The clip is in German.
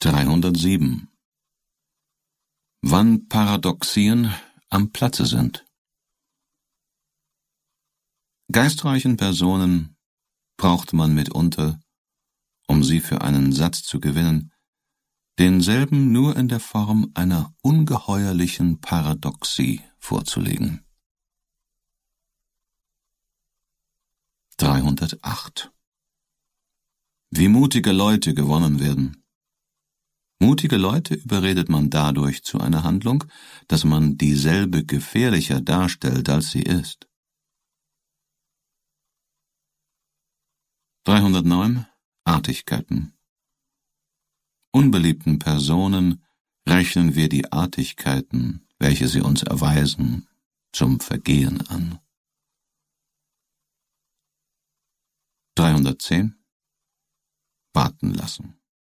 307. Wann Paradoxien am Platze sind. Geistreichen Personen braucht man mitunter, um sie für einen Satz zu gewinnen, denselben nur in der Form einer ungeheuerlichen Paradoxie vorzulegen. 308. Wie mutige Leute gewonnen werden. Mutige Leute überredet man dadurch zu einer Handlung, dass man dieselbe gefährlicher darstellt, als sie ist. 309. Artigkeiten. Unbeliebten Personen rechnen wir die Artigkeiten, welche sie uns erweisen, zum Vergehen an. 310. Warten lassen.